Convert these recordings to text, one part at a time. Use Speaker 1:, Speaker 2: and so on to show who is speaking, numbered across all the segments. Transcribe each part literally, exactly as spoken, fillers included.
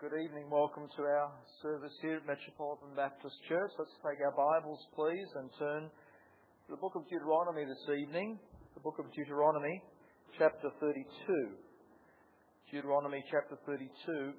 Speaker 1: Good evening. Welcome to our service here at Metropolitan Baptist Church. Let's take our Bibles, please, and turn to the book of Deuteronomy this evening. The book of Deuteronomy, chapter thirty-two. Deuteronomy, chapter thirty-two.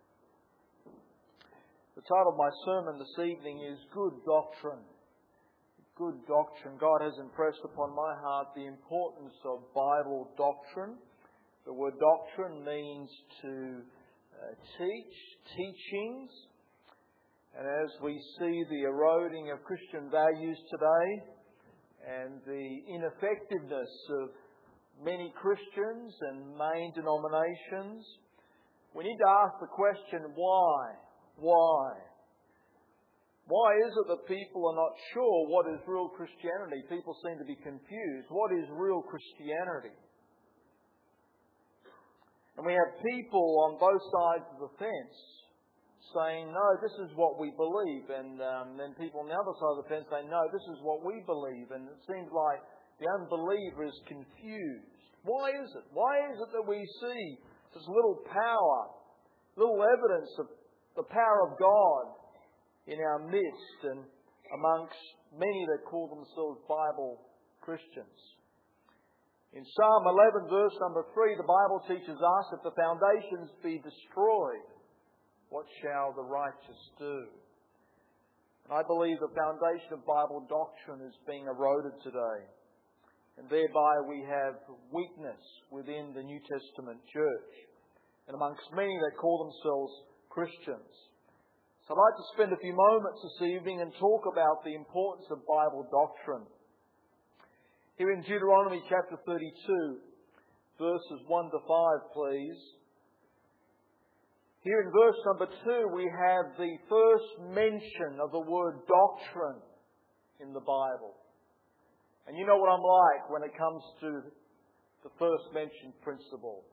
Speaker 1: The title of my sermon this evening is Good Doctrine. Good Doctrine. God has impressed upon my heart the importance of Bible doctrine. The word doctrine means to Uh, teach, teachings, and as we see the eroding of Christian values today and the ineffectiveness of many Christians and main denominations, we need to ask the question, why? Why? Why is it that people are not sure what is real Christianity? People seem to be confused. What is real Christianity? And we have people on both sides of the fence saying, no, this is what we believe. And um, then people on the other side of the fence say, no, this is what we believe. And it seems like the unbeliever is confused. Why is it? Why is it that we see this little power, little evidence of the power of God in our midst and amongst many that call themselves Bible Christians? In Psalm eleven, verse number three, the Bible teaches us, if the foundations be destroyed, what shall the righteous do? And I believe the foundation of Bible doctrine is being eroded today. And thereby we have weakness within the New Testament church and amongst many that call themselves Christians. So I'd like to spend a few moments this evening and talk about the importance of Bible doctrine. Here in Deuteronomy chapter thirty-two, verses one to five, please. Here in verse number two, we have the first mention of the word doctrine in the Bible. And you know what I'm like when it comes to the first mentioned principle.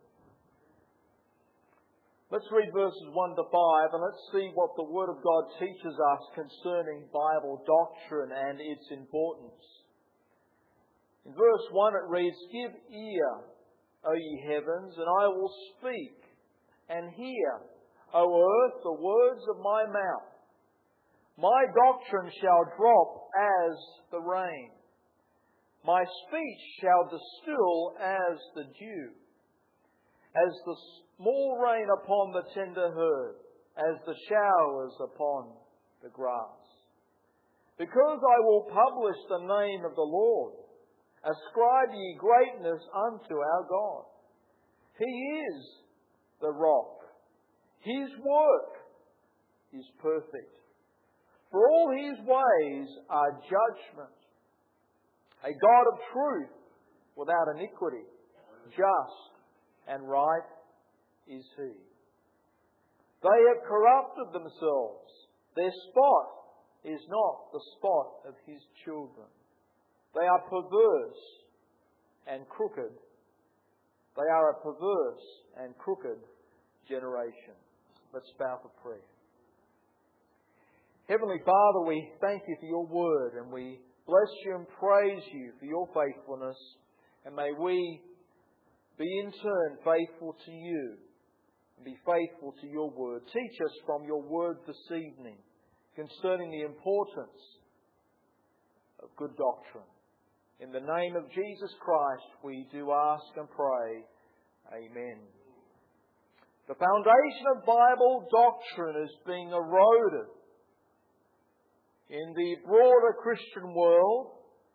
Speaker 1: Let's read verses one to five and let's see what the Word of God teaches us concerning Bible doctrine and its importance. In verse one it reads, Give ear, O ye heavens, and I will speak, and hear, O earth, the words of my mouth. My doctrine shall drop as the rain. My speech shall distill as the dew, as the small rain upon the tender herb, as the showers upon the grass. Because I will publish the name of the Lord, ascribe ye greatness unto our God. He is the rock. His work is perfect. For all His ways are judgment. A God of truth without iniquity. Just and right is He. They have corrupted themselves. Their spot is not the spot of His children. They are perverse and crooked. They are a perverse and crooked generation. Let's bow for prayer. Heavenly Father, we thank You for Your word and we bless You and praise You for Your faithfulness. And may we be in turn faithful to You and be faithful to Your word. Teach us from Your word this evening concerning the importance of good doctrine. In the name of Jesus Christ, we do ask and pray. Amen. The foundation of Bible doctrine is being eroded in the broader Christian world.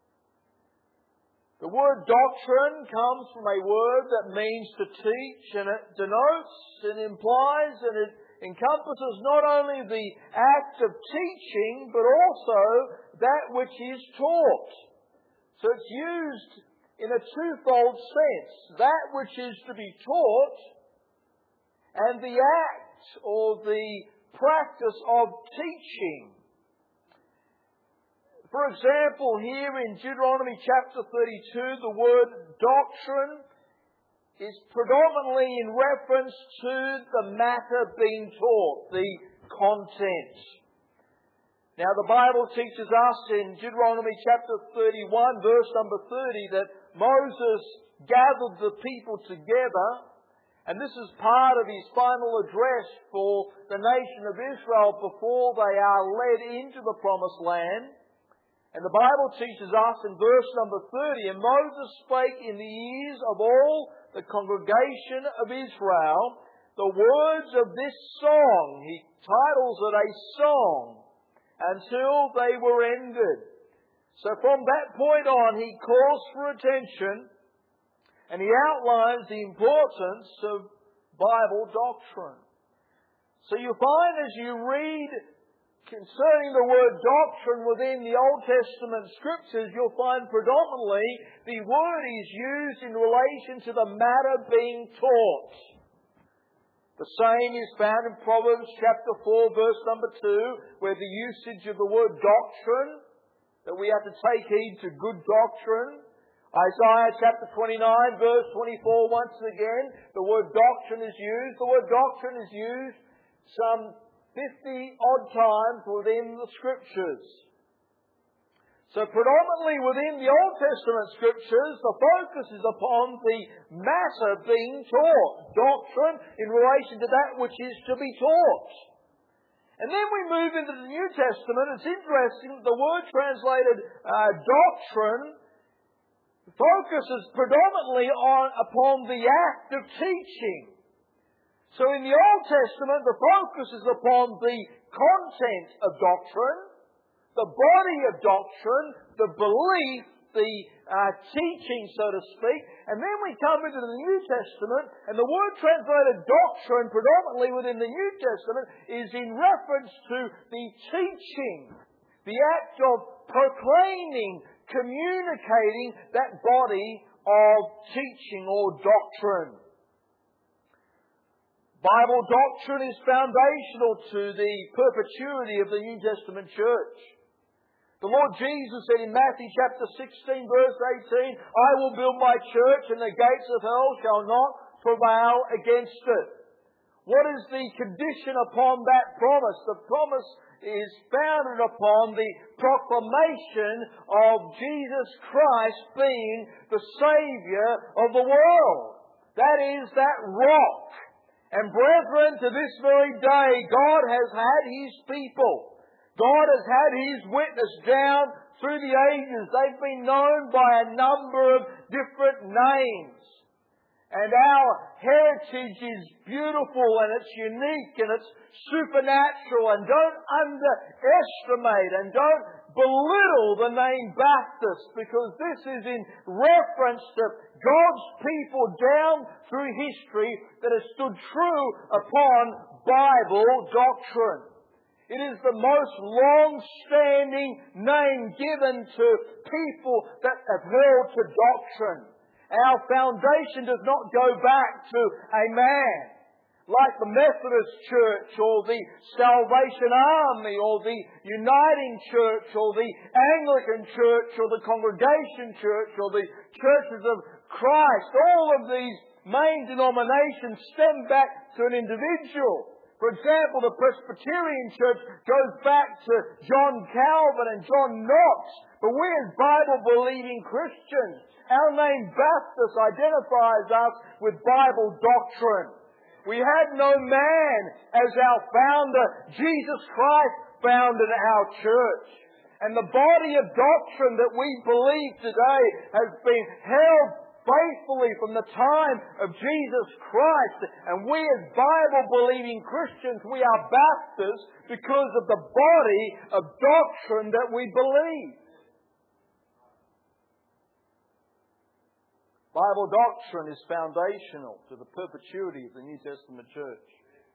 Speaker 1: The word doctrine comes from a word that means to teach, and it denotes, it implies, and it encompasses not only the act of teaching, but also that which is taught. So it's used in a twofold sense. That which is to be taught and the act or the practice of teaching. For example, here in Deuteronomy chapter thirty-two, the word doctrine is predominantly in reference to the matter being taught, the content. Now the Bible teaches us in Deuteronomy chapter thirty-one, verse number thirty, that Moses gathered the people together And this is part of His final address for the nation of Israel before they are led into the promised land. And the Bible teaches us in verse number thirty, "And Moses spake in the ears of all the congregation of Israel the words of this song." He titles it a song, "until they were ended." So from that point on, he calls for attention and he outlines the importance of Bible doctrine. So you find as you read concerning the word doctrine within the Old Testament Scriptures, you'll find predominantly the word is used in relation to the matter being taught. The same is found in Proverbs chapter four, verse number two, where the usage of the word doctrine, that we have to take heed to good doctrine. Isaiah chapter twenty-nine, verse twenty-four, once again, the word doctrine is used. The word doctrine is used some fifty odd times within the Scriptures. So predominantly within the Old Testament Scriptures, the focus is upon the matter being taught. Doctrine in relation to that which is to be taught. And then we move into the New Testament. It's interesting, the word translated uh, doctrine focuses predominantly on upon the act of teaching. So in the Old Testament, the focus is upon the content of doctrine, the body of doctrine, the belief, the uh, teaching, so to speak. And then we come into the New Testament, and the word translated doctrine, predominantly within the New Testament, is in reference to the teaching, the act of proclaiming, communicating that body of teaching or doctrine. Bible doctrine is foundational to the perpetuity of the New Testament church. The Lord Jesus said in Matthew chapter sixteen, verse eighteen, "I will build my church, and the gates of hell shall not prevail against it." What is the condition upon that promise? The promise is founded upon the proclamation of Jesus Christ being the Saviour of the world. That is that rock. And brethren, to this very day, God has had His people. God has had His witness down through the ages. They've been known by a number of different names. And our heritage is beautiful and it's unique and it's supernatural. And don't underestimate and don't belittle the name Baptist, because this is in reference to God's people down through history that have stood true upon Bible doctrine. It is the most long-standing name given to people that have held to doctrine. Our foundation does not go back to a man, like the Methodist Church or the Salvation Army or the Uniting Church or the Anglican Church or the Congregation Church or the Churches of Christ. All of these main denominations stem back to an individual. For example, the Presbyterian Church goes back to John Calvin and John Knox. But we as Bible-believing Christians, our name Baptist identifies us with Bible doctrine. We had no man as our founder. Jesus Christ founded our church. And the body of doctrine that we believe today has been held faithfully from the time of Jesus Christ. And we as Bible-believing Christians, we are Baptists because of the body of doctrine that we believe. Bible doctrine is foundational to the perpetuity of the New Testament church.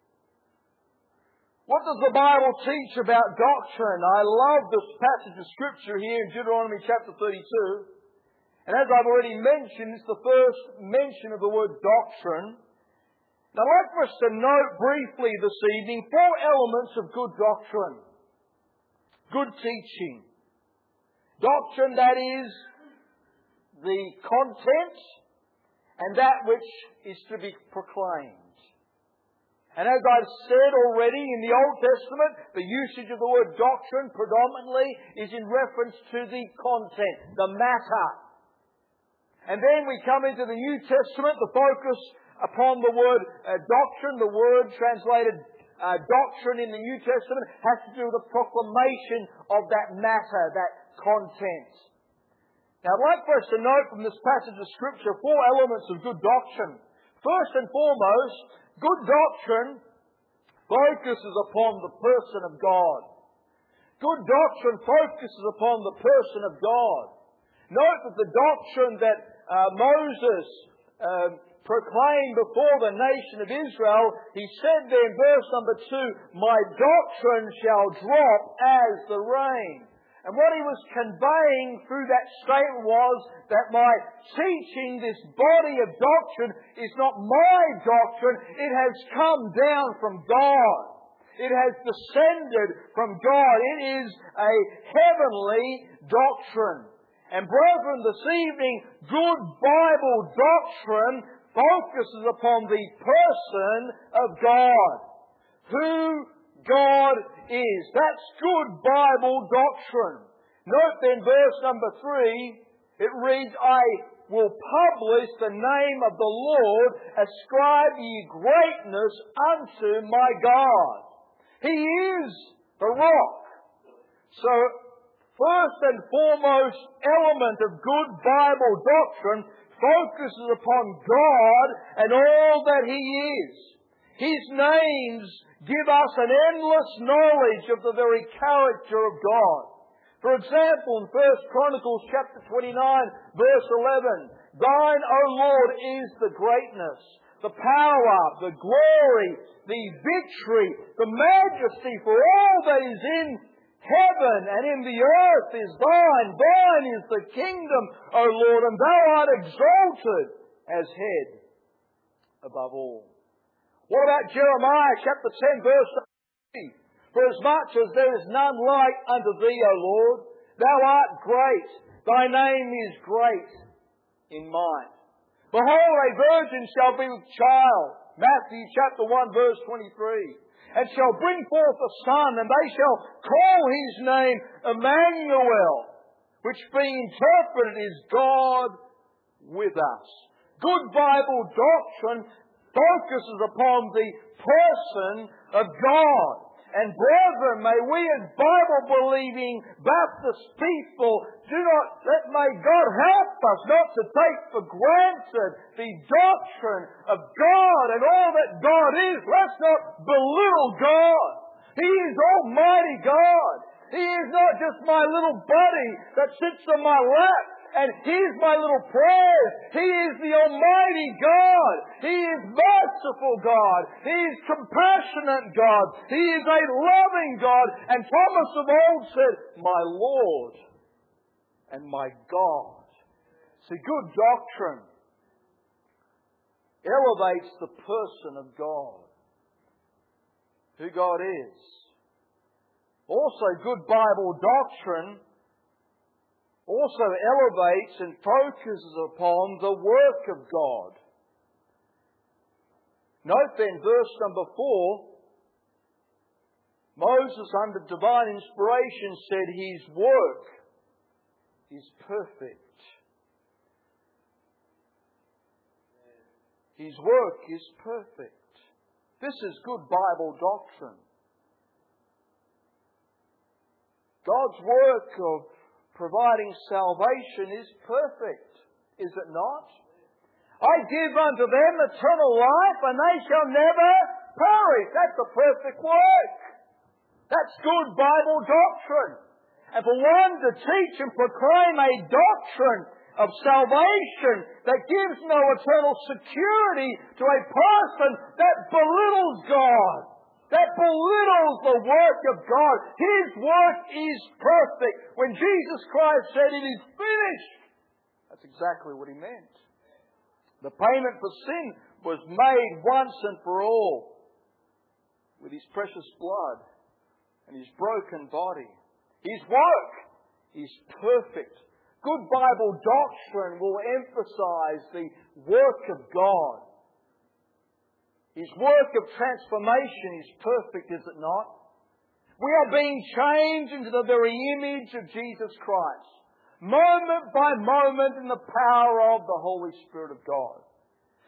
Speaker 1: What does the Bible teach about doctrine? I love this passage of Scripture here in Deuteronomy chapter thirty-two. And as I've already mentioned, it's the first mention of the word doctrine. Now I'd like for us to note briefly this evening four elements of good doctrine. Good teaching. Doctrine, that is, the content and that which is to be proclaimed. And as I've said already, in the Old Testament, the usage of the word doctrine predominantly is in reference to the content, the matter. And then we come into the New Testament, the focus upon the word uh, doctrine. The word translated uh, doctrine in the New Testament has to do with the proclamation of that matter, that content. Now, I'd like for us to note from this passage of Scripture four elements of good doctrine. First and foremost, good doctrine focuses upon the person of God. Good doctrine focuses upon the person of God. Note that the doctrine that uh, Moses uh, proclaimed before the nation of Israel, he said there in verse number two, "My doctrine shall drop as the rain." And what he was conveying through that statement was that my teaching, this body of doctrine, is not my doctrine. It has come down from God. It has descended from God. It is a heavenly doctrine. And brethren, this evening, good Bible doctrine focuses upon the person of God. Who God is. That's good Bible doctrine. Note then verse number three, it reads, "I will publish the name of the Lord, ascribe ye greatness unto my God." He is the rock. So, first and foremost element of good Bible doctrine focuses upon God and all that He is. His names give us an endless knowledge of the very character of God. For example, in First Chronicles chapter twenty-nine, verse eleven, "Thine, O Lord, is the greatness, the power, the glory, the victory, the majesty, for all that is in heaven and in the earth is thine. Thine is the kingdom, O Lord, and thou art exalted as head above all." What about Jeremiah chapter ten, verse three? "For as much as there is none like unto thee, O Lord, thou art great. Thy name is great in might. Behold, a virgin shall be with child." Matthew chapter one, verse twenty-three. "And shall bring forth a son, and they shall call his name Emmanuel," which being interpreted is God with us. Good Bible doctrine focuses upon the person of God. And brethren, may we as Bible-believing Baptist people do not, let may God help us not to take for granted the doctrine of God and all that God is. Let's not belittle God. He is Almighty God. He is not just my little buddy that sits on my lap and hears my little prayers. He is the Almighty God. He is merciful God. He is compassionate God. He is a loving God. And Thomas of old said, "My Lord and my God." See, good doctrine elevates the person of God, who God is. Also, good Bible doctrine also elevates and focuses upon the work of God. Note then verse number four. Moses, under divine inspiration, said his work is perfect. His work is perfect. This is good Bible doctrine. God's work of providing salvation is perfect, is it not? "I give unto them eternal life, and they shall never perish." That's a perfect work. That's good Bible doctrine. And for one to teach and proclaim a doctrine of salvation that gives no eternal security to a person, that belittles God. That belittles the work of God. His work is perfect. When Jesus Christ said, "It is finished," that's exactly what He meant. The payment for sin was made once and for all with His precious blood and His broken body. His work is perfect. Good Bible doctrine will emphasize the work of God. His work of transformation is perfect, is it not? We are being changed into the very image of Jesus Christ, moment by moment in the power of the Holy Spirit of God.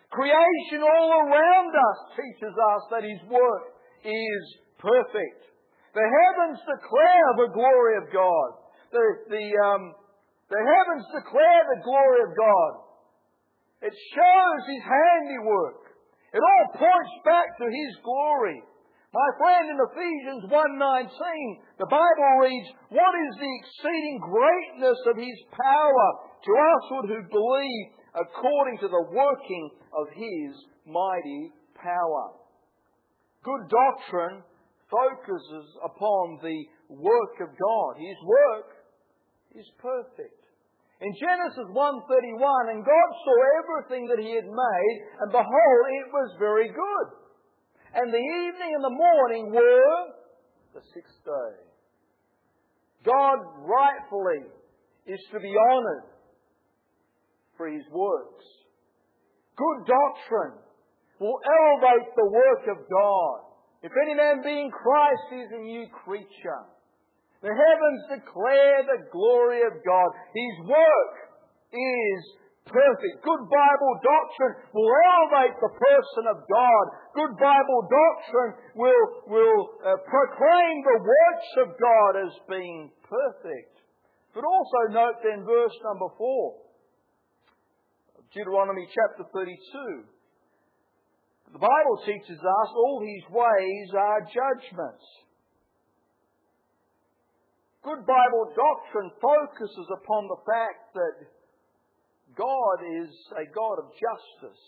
Speaker 1: Creation all around us teaches us that His work is perfect. The heavens declare the glory of God. The, the, um, the heavens declare the glory of God. It shows His handiwork. It all points back to His glory. My friend, in Ephesians one nineteen, the Bible reads, "What is the exceeding greatness of His power to usward who believe, according to the working of His mighty power." Good doctrine focuses upon the work of God. His work is perfect. In Genesis one thirty-one, "And God saw everything that He had made, and behold, it was very good. And the evening and the morning were the sixth day." God rightfully is to be honoured for His works. Good doctrine will elevate the work of God. "If any man be in Christ, he is a new creature." The heavens declare the glory of God. His work is perfect. Good Bible doctrine will elevate the person of God. Good Bible doctrine will, will uh, proclaim the works of God as being perfect. But also note then verse number four. Deuteronomy chapter thirty-two. The Bible teaches us all His ways are judgments. Good Bible doctrine focuses upon the fact that God is a God of justice.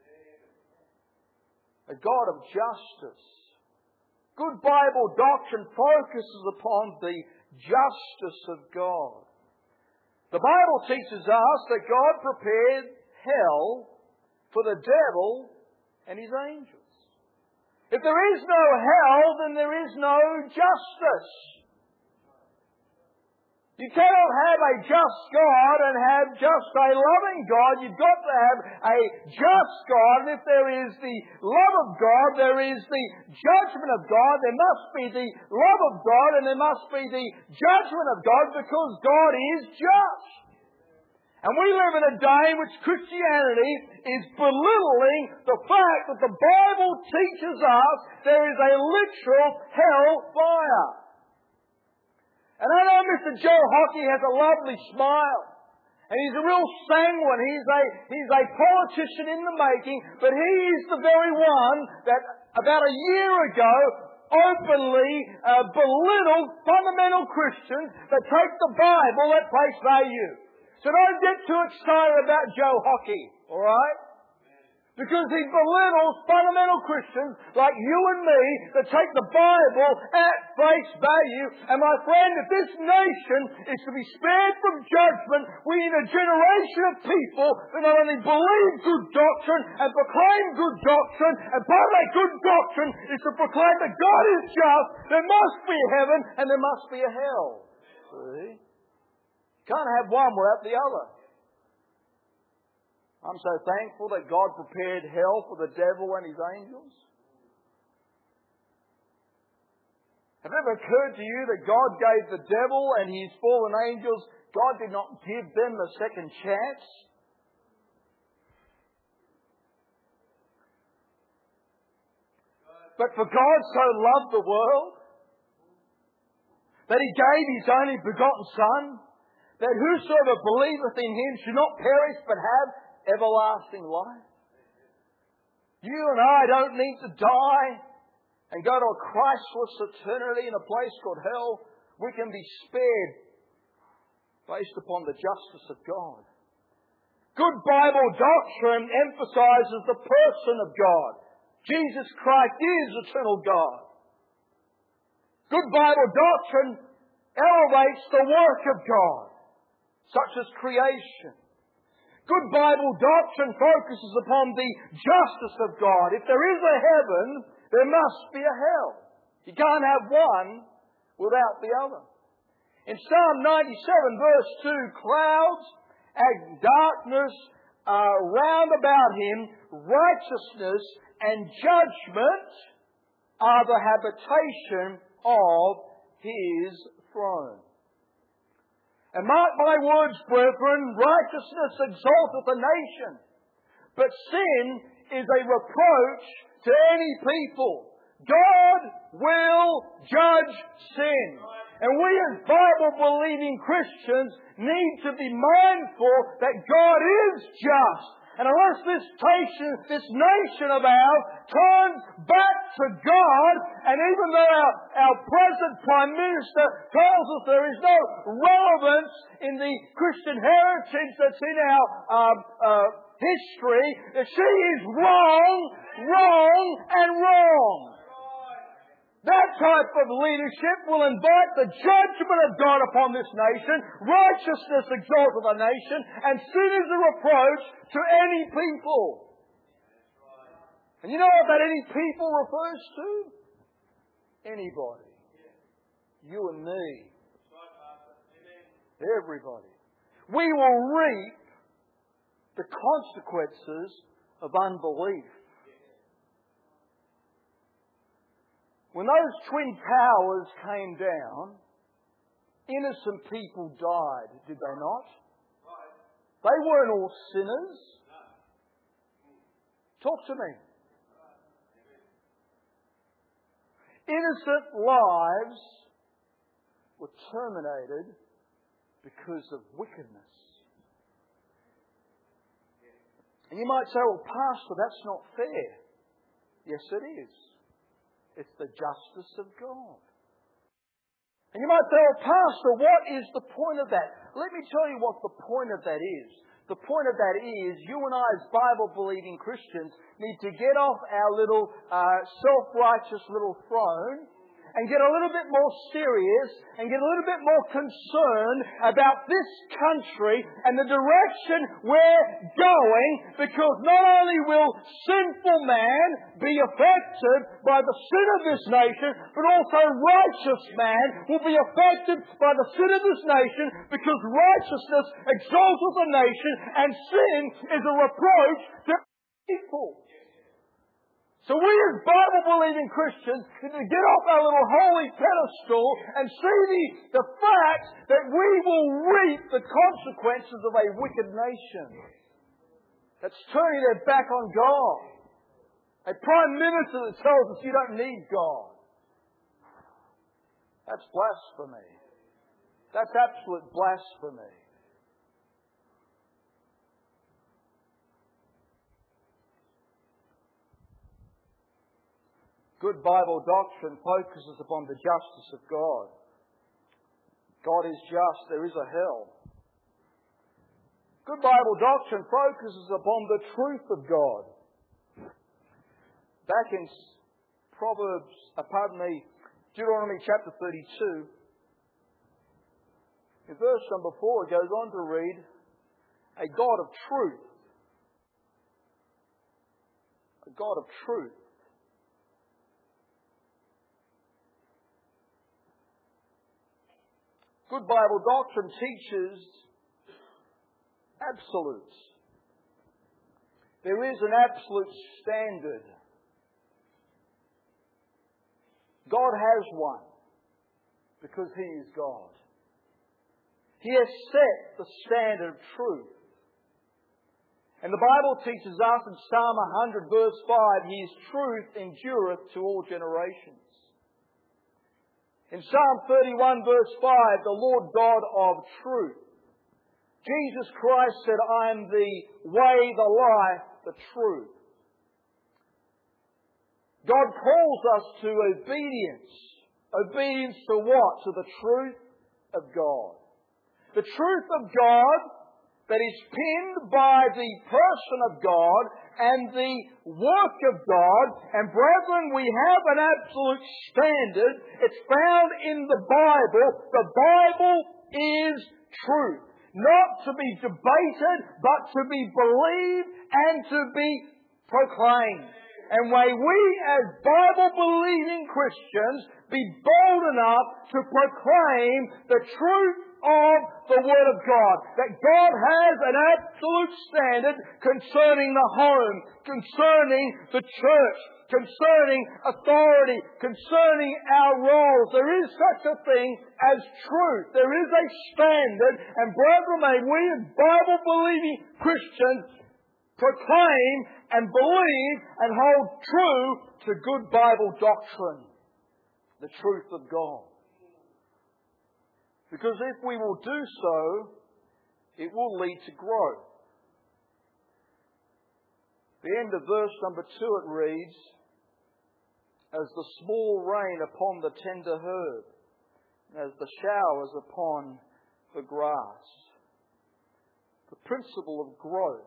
Speaker 1: A God of justice. Good Bible doctrine focuses upon the justice of God. The Bible teaches us that God prepared hell for the devil and his angels. If there is no hell, then there is no justice. You cannot have a just God and have just a loving God. You've got to have a just God. And if there is the love of God, there is the judgment of God. There must be the love of God and there must be the judgment of God, because God is just. And we live in a day in which Christianity is belittling the fact that the Bible teaches us there is a literal hell fire. And I know Mister Joe Hockey has a lovely smile. And he's a real sanguine. He's a, he's a politician in the making. But he is the very one that about a year ago openly uh, belittled fundamental Christians that take the Bible at face value. So don't get too excited about Joe Hockey, all right? Because he belittles fundamental Christians like you and me that take the Bible at face value. And my friend, if this nation is to be spared from judgment, we need a generation of people that not only believe good doctrine and proclaim good doctrine, and part of that good doctrine is to proclaim that God is just, there must be a heaven and there must be a hell. See? Can't have one without the other. I'm so thankful that God prepared hell for the devil and his angels. Have it ever occurred to you that God gave the devil and his fallen angels, God did not give them a second chance? But for God so loved the world that He gave His only begotten Son, that whosoever believeth in Him should not perish but have everlasting life. You and I don't need to die and go to a Christless eternity in a place called hell. We can be spared based upon the justice of God. Good Bible doctrine emphasizes the person of God. Jesus Christ is eternal God. Good Bible doctrine elevates the work of God, such as creation. Good Bible doctrine focuses upon the justice of God. If there is a heaven, there must be a hell. You can't have one without the other. In Psalm ninety-seven verse two, clouds and darkness are round about Him, righteousness and judgment are the habitation of His throne. And mark my words, brethren, righteousness exalteth a nation, but sin is a reproach to any people. God will judge sin. And we as Bible-believing Christians need to be mindful that God is just. And unless this nation, this nation of ours turns back to God, and even though our, our present Prime Minister tells us there is no relevance in the Christian heritage that's in our um, uh, history, that she is wrong, wrong, and wrong. That type of leadership will invite the judgment of God upon this nation. Righteousness exalts the nation, and sin is a reproach to any people. And you know what that any people refers to? Anybody. You and me. Everybody. We will reap the consequences of unbelief. When those Twin Towers came down, innocent people died, did they not? They weren't all sinners. Talk to me. Innocent lives were terminated because of wickedness. And you might say, well, Pastor, that's not fair. Yes, it is. It's the justice of God. And you might say, well, Pastor, what is the point of that? Let me tell you what the point of that is. The point of that is, you and I as Bible-believing Christians need to get off our little uh, self-righteous little throne and get a little bit more serious and get a little bit more concerned about this country and the direction we're going, because not only will sinful man be affected by the sin of this nation, but also righteous man will be affected by the sin of this nation, because righteousness exalts the nation and sin is a reproach to people. So we as Bible-believing Christians need to get off our little holy pedestal and see the, the fact that we will reap the consequences of a wicked nation that's turning their back on God. A Prime Minister that tells us you don't need God. That's blasphemy. That's absolute blasphemy. Good Bible doctrine focuses upon the justice of God. God is just. There is a hell. Good Bible doctrine focuses upon the truth of God. Back in Proverbs, uh, pardon me, Deuteronomy chapter thirty-two, in verse number four, it goes on to read, a God of truth. A God of truth. Good Bible doctrine teaches absolutes. There is an absolute standard. God has one because He is God. He has set the standard of truth. And the Bible teaches us in Psalm one hundred verse five, His truth endureth to all generations. In Psalm thirty-one verse five, the Lord God of truth. Jesus Christ said, I am the way, the life, the truth. God calls us to obedience. Obedience to what? To the truth of God. The truth of God that is pinned by the person of God and the work of God. And brethren, we have an absolute standard. It's found in the Bible. The Bible is truth. Not to be debated, but to be believed and to be proclaimed. And may we as Bible-believing Christians be bold enough to proclaim the truth of the Word of God. That God has an absolute standard concerning the home, concerning the church, concerning authority, concerning our roles. There is such a thing as truth. There is a standard. And brethren, may we as Bible-believing Christians proclaim and believe and hold true to good Bible doctrine, the truth of God. Because if we will do so, it will lead to growth. The end of verse number two, it reads, as the small rain upon the tender herb, as the showers upon the grass. The principle of growth.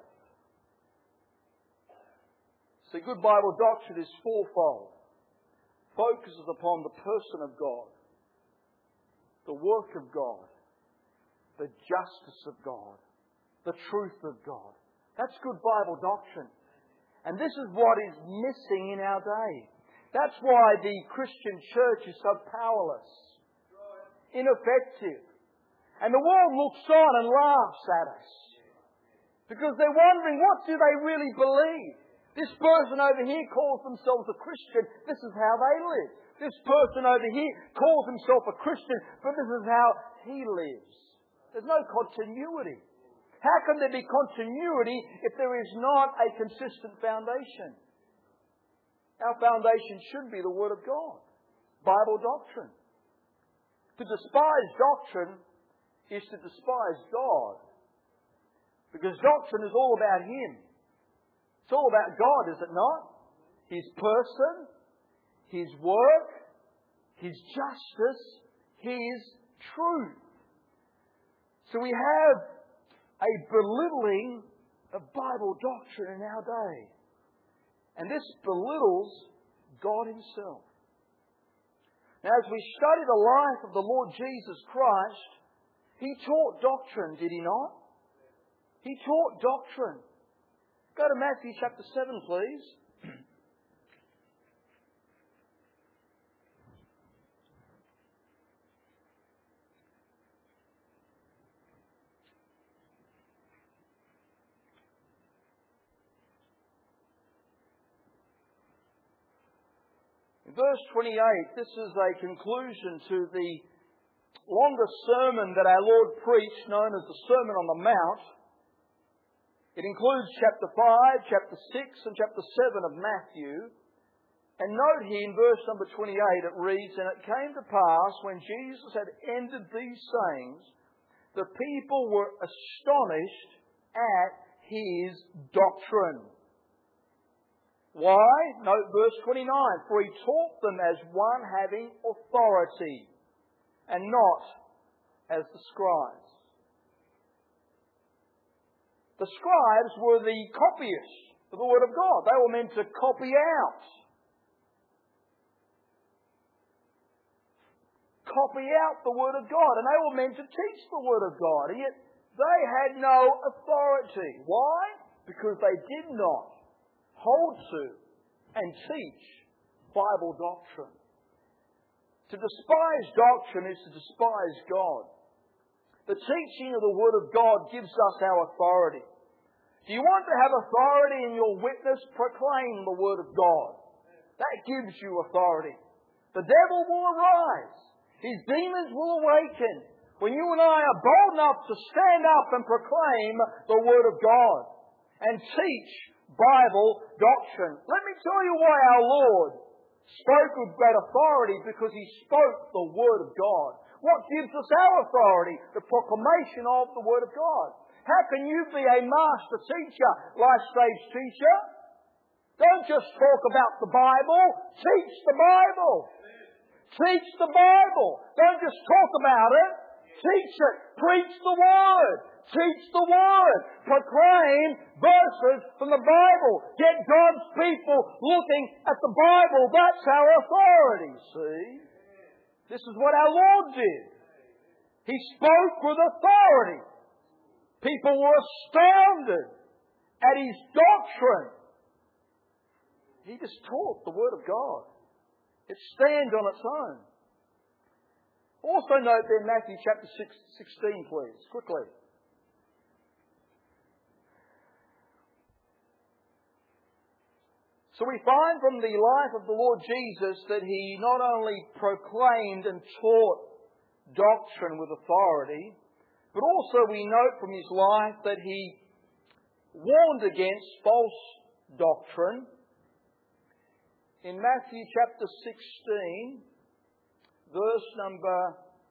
Speaker 1: See, good Bible doctrine is fourfold. Focuses upon the person of God, the work of God, the justice of God, the truth of God. That's good Bible doctrine. And this is what is missing in our day. That's why the Christian church is so powerless, ineffective. And the world looks on and laughs at us. Because they're wondering, what do they really believe? This person over here calls themselves a Christian. This is how they live. This person over here calls himself a Christian, but this is how he lives. There's no continuity. How can there be continuity if there is not a consistent foundation? Our foundation should be the Word of God, Bible doctrine. To despise doctrine is to despise God. Because doctrine is all about Him. It's all about God, is it not? His person, His work, His justice, His truth. So we have a belittling of Bible doctrine in our day. And this belittles God Himself. Now, as we study the life of the Lord Jesus Christ, He taught doctrine, did He not? He taught doctrine. Go to Matthew chapter seven, please. In verse twenty-eight, this is a conclusion to the longest sermon that our Lord preached, known as the Sermon on the Mount. It includes chapter five, chapter six, and chapter seven of Matthew. And note here in verse number twenty-eight, it reads, "And it came to pass, when Jesus had ended these sayings, the people were astonished at His doctrine." Why? Note verse twenty-nine. "For He taught them as one having authority, and not as the scribes." The scribes were the copyists of the Word of God. They were meant to copy out. Copy out the Word of God. And they were meant to teach the Word of God. And yet they had no authority. Why? Because they did not hold to and teach Bible doctrine. To despise doctrine is to despise God. The teaching of the Word of God gives us our authority. Do you want to have authority in your witness? Proclaim the Word of God. That gives you authority. The devil will arise. His demons will awaken when you and I are bold enough to stand up and proclaim the Word of God and teach Bible doctrine. Let me tell you why our Lord spoke with great authority, because He spoke the Word of God. What gives us our authority? The proclamation of the Word of God. How can you be a master teacher, life stage teacher? Don't just talk about the Bible. Teach the Bible. Teach the Bible. Don't just talk about it. Teach it. Preach the Word. Teach the Word. Proclaim verses from the Bible. Get God's people looking at the Bible. That's our authority, see? This is what our Lord did. He spoke with authority. People were astounded at His doctrine. He just taught the Word of God. It stands on its own. Also note there Matthew chapter six, sixteen, please, quickly. So we find from the life of the Lord Jesus that He not only proclaimed and taught doctrine with authority, but also we note from His life that He warned against false doctrine. In Matthew chapter sixteen, verse number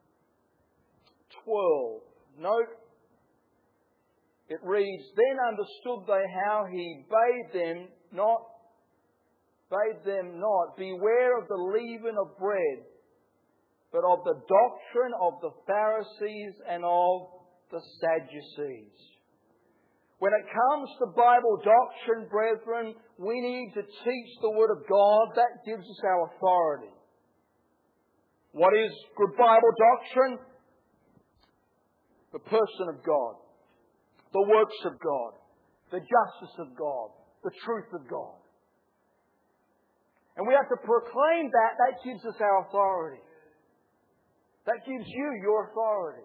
Speaker 1: twelve, note, it reads, "Then understood they how he bade them not, bade them not, beware of the leaven of bread, but of the doctrine of the Pharisees and of the Sadducees." When it comes to Bible doctrine, brethren, we need to teach the Word of God. That gives us our authority. What is good Bible doctrine? The person of God, the works of God, the justice of God, the truth of God. And we have to proclaim that. That gives us our authority. That gives you your authority.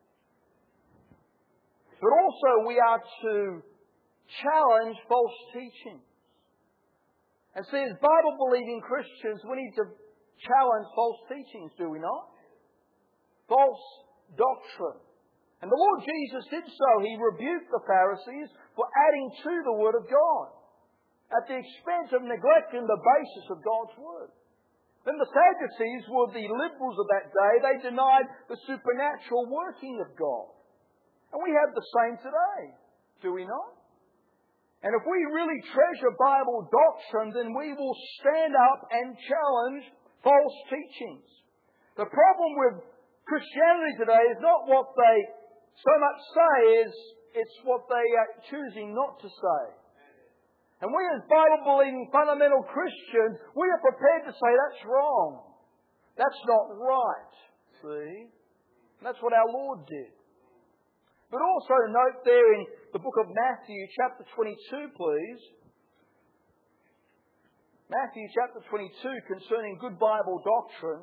Speaker 1: But also we are to challenge false teachings. And see, as Bible-believing Christians, we need to challenge false teachings, do we not? False doctrine. And the Lord Jesus did so. He rebuked the Pharisees for adding to the Word of God at the expense of neglecting the basis of God's Word. Then the Sadducees were the liberals of that day. They denied the supernatural working of God. And we have the same today, do we not? And if we really treasure Bible doctrine, then we will stand up and challenge false teachings. The problem with Christianity today is not what they so much say, is it's what they are choosing not to say. And we as Bible-believing fundamental Christians, we are prepared to say that's wrong. That's not right. See? And that's what our Lord did. But also note there in the book of Matthew chapter twenty-two, please. Matthew chapter twenty-two concerning good Bible doctrine.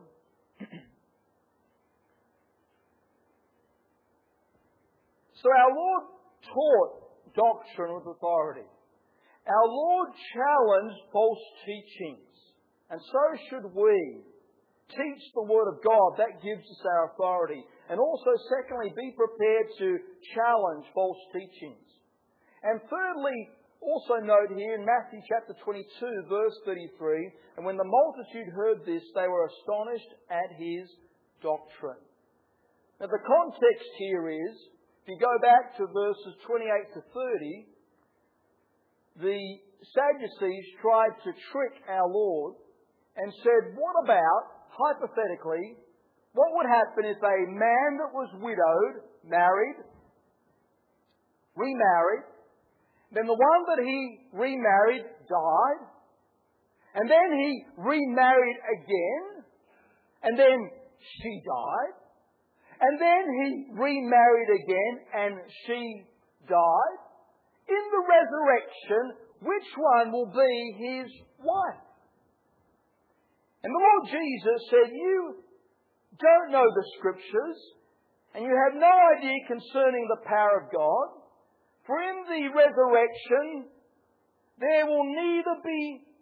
Speaker 1: So our Lord taught doctrine with authority. Our Lord challenged false teachings. And so should we. Teach the Word of God. That gives us our authority. And also, secondly, be prepared to challenge false teachings. And thirdly, also note here in Matthew chapter twenty-two, verse thirty-three, "And when the multitude heard this, they were astonished at his doctrine." Now the context here is, if you go back to verses twenty-eight to thirty, the Sadducees tried to trick our Lord and said, what about, hypothetically, what would happen if a man that was widowed, married, remarried, then the one that he remarried died, and then he remarried again, and then she died, and then he remarried again and she died? In the resurrection, which one will be his wife? And the Lord Jesus said, you don't know the Scriptures, and you have no idea concerning the power of God. For in the resurrection, there will neither be,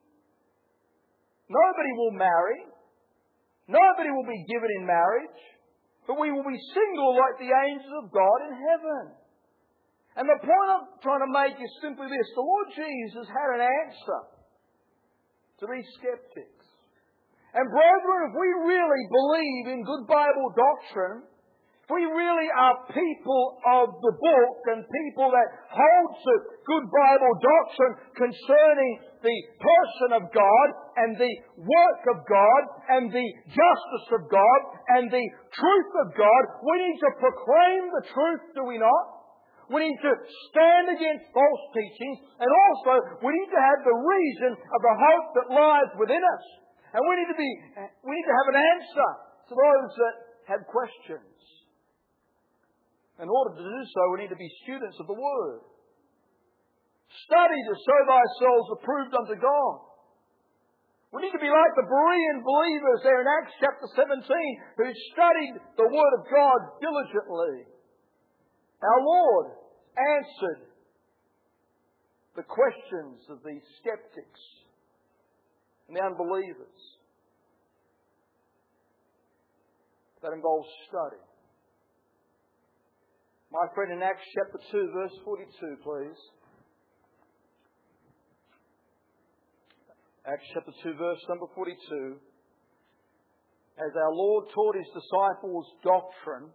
Speaker 1: nobody will marry, nobody will be given in marriage, but we will be single like the angels of God in heaven. And the point I'm trying to make is simply this. The Lord Jesus had an answer to these skeptics. And brethren, if we really believe in good Bible doctrine, if we really are people of the book and people that hold to good Bible doctrine concerning the person of God and the work of God and the justice of God and the truth of God, we need to proclaim the truth, do we not? We need to stand against false teachings, and also we need to have the reason of the hope that lies within us. And we need to be, we need to have an answer to those that have questions. In order to do so, we need to be students of the Word. Study to show thyself approved unto God. We need to be like the Berean believers there in Acts chapter seventeen, who studied the Word of God diligently. Our Lord answered the questions of the skeptics and the unbelievers. That involves study. My friend, in Acts chapter two, verse forty-two, please. Acts chapter two, verse number forty-two. As our Lord taught His disciples doctrine,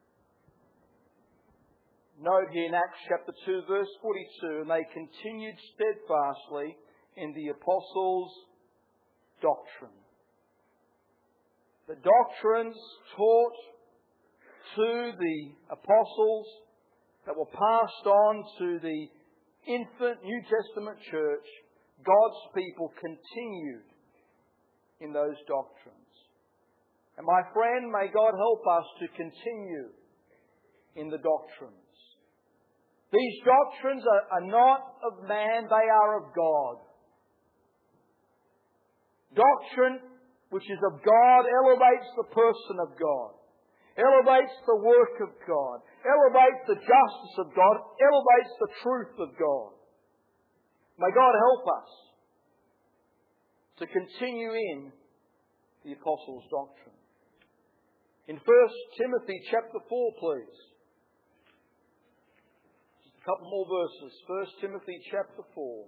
Speaker 1: note here in Acts chapter two, verse forty-two, and they continued steadfastly in the apostles' doctrine. The doctrines taught to the apostles that were passed on to the infant New Testament church, God's people continued in those doctrines. And my friend, may God help us to continue in the doctrines. These doctrines are, are not of man, they are of God. Doctrine which is of God elevates the person of God, elevates the work of God, elevates the justice of God, elevates the truth of God. May God help us to continue in the apostles' doctrine. In First Timothy chapter four, please. Just a couple more verses. First Timothy chapter four.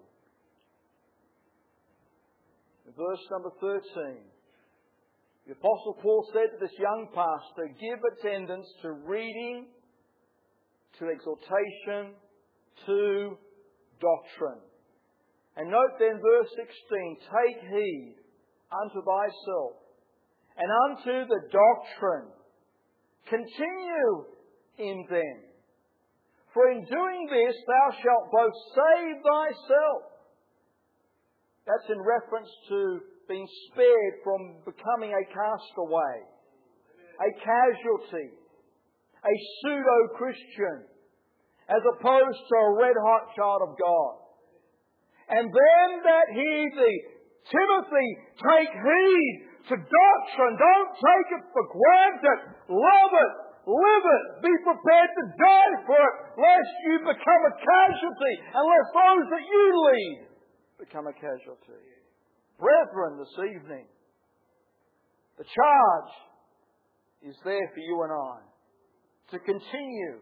Speaker 1: Verse number thirteen. The Apostle Paul said to this young pastor, give attendance to reading, to exhortation, to doctrine. And note then verse sixteen, take heed unto thyself and unto the doctrine. Continue in them. For in doing this thou shalt both save thyself. That's in reference to being spared from becoming a castaway, a casualty, a pseudo-Christian, as opposed to a red-hot child of God. And then that he, the Timothy, take heed to doctrine. Don't take it for granted. Love it. Live it. Be prepared to die for it, lest you become a casualty, unless those that you lead become a casualty. Brethren, this evening, the charge is there for you and I to continue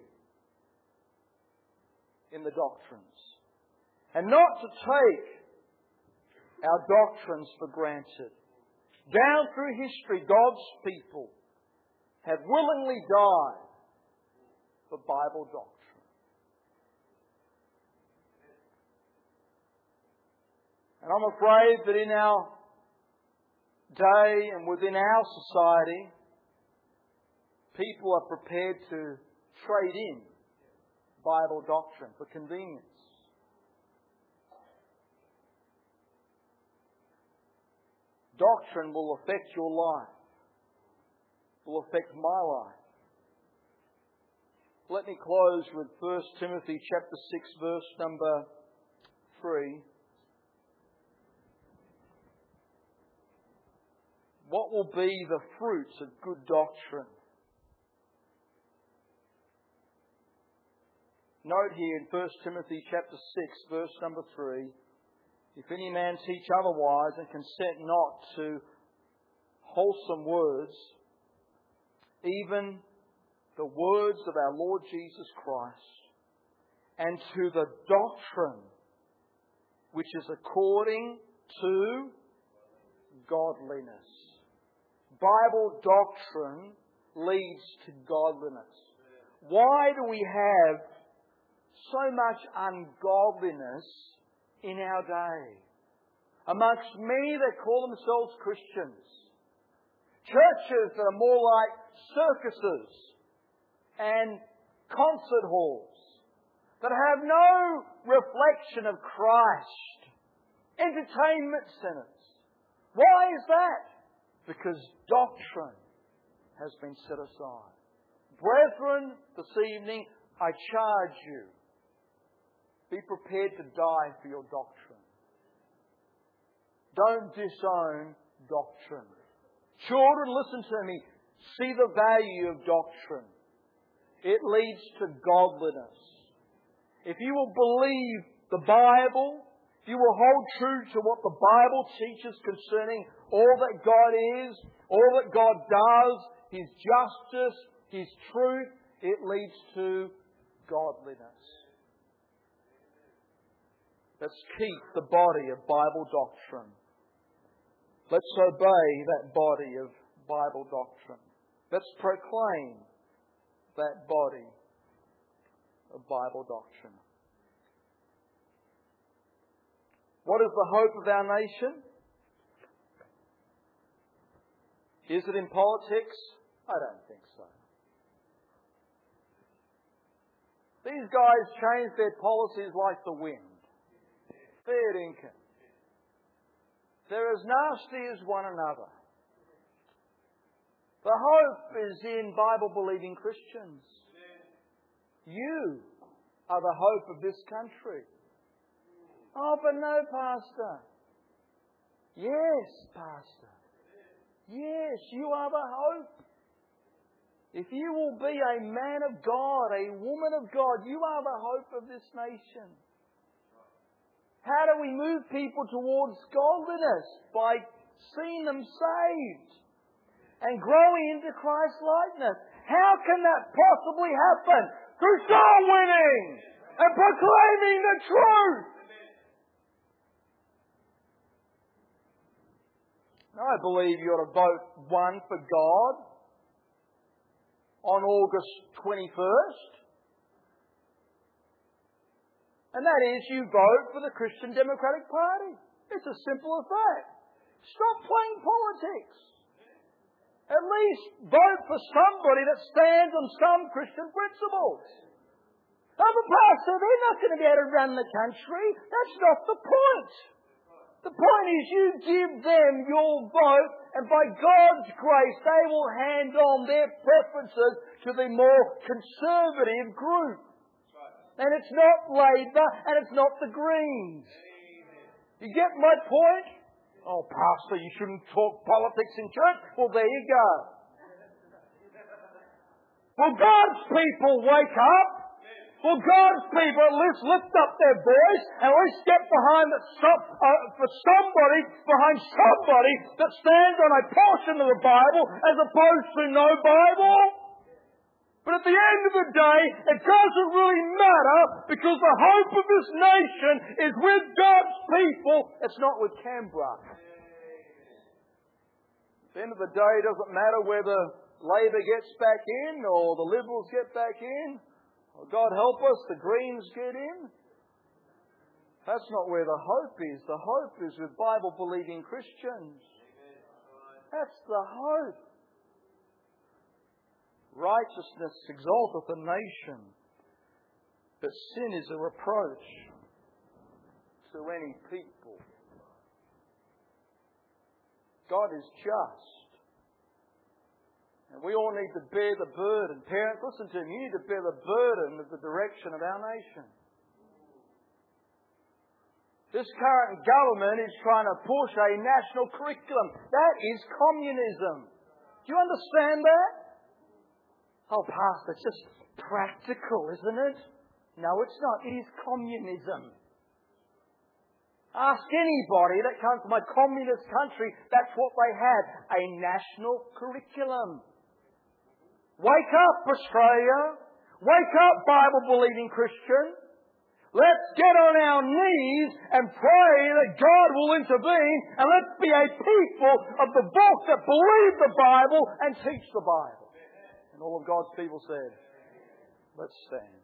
Speaker 1: in the doctrines and not to take our doctrines for granted. Down through history, God's people have willingly died for Bible doctrine. And I'm afraid that in our day and within our society, people are prepared to trade in Bible doctrine for convenience. Doctrine will affect your life, will affect my life. Let me close with First Timothy chapter six, verse number three. What will be the fruits of good doctrine? Note here in First Timothy chapter six, verse number three, if any man teach otherwise and consent not to wholesome words, even the words of our Lord Jesus Christ, and to the doctrine which is according to godliness. Bible doctrine leads to godliness. Why do we have so much ungodliness in our day amongst many that call themselves Christians? Churches that are more like circuses and concert halls that have no reflection of Christ. Entertainment centres. Why is that? Because doctrine has been set aside. Brethren, this evening, I charge you, be prepared to die for your doctrine. Don't disown doctrine. Children, listen to me. See the value of doctrine. It leads to godliness. If you will believe the Bible, if you will hold true to what the Bible teaches concerning all that God is, all that God does, His justice, His truth, it leads to godliness. Let's keep the body of Bible doctrine Let's obey that body of Bible doctrine. Let's proclaim that body of Bible doctrine. What is the hope of our nation? Is it in politics? I don't think so. These guys change their policies like the wind. Fair dinkum. They're as nasty as one another. The hope is in Bible-believing Christians. You are the hope of this country. Oh, but no, Pastor. Yes, Pastor. Yes, you are the hope. If you will be a man of God, a woman of God, you are the hope of this nation. How do we move people towards godliness? By seeing them saved and growing into Christ's likeness. How can that possibly happen? Through soul winning and proclaiming the truth. I believe you ought to vote one for God on August twenty-first. And that is, you vote for the Christian Democratic Party. It's as simple as that. Stop playing politics. At least vote for somebody that stands on some Christian principles. Now, the pastor, they're not going to be able to run the country. That's not the point. The point is you give them your vote, and by God's grace they will hand on their preferences to the more conservative group. And it's not Labour, and it's not the Greens. You get my point? Oh, Pastor, you shouldn't talk politics in church. Well, there you go. Will God's people wake up? Will God's people at least lift up their voice and at least get behind the, uh, for somebody, behind somebody that stands on a portion of the Bible as opposed to no Bible? But at the end of the day, it doesn't really matter because the hope of this nation is with God's people. It's not with Canberra. At the end of the day, it doesn't matter whether Labor gets back in or the Liberals get back in. Or God help us, the Greens get in. That's not where the hope is. The hope is with Bible-believing Christians. That's the hope. Righteousness exalteth a nation, but sin is a reproach to any people. God is just. And we all need to bear the burden. Parents, listen to me. You need to bear the burden of the direction of our nation. This current government is trying to push a national curriculum. That is communism. Do you understand that? Oh, Pastor, it's just practical, isn't it? No, it's not. It is communism. Ask anybody that comes from a communist country, that's what they had, a national curriculum. Wake up, Australia. Wake up, Bible-believing Christian. Let's get on our knees and pray that God will intervene, and let's be a people of the book that believe the Bible and teach the Bible. And all of God's people said, let's stand.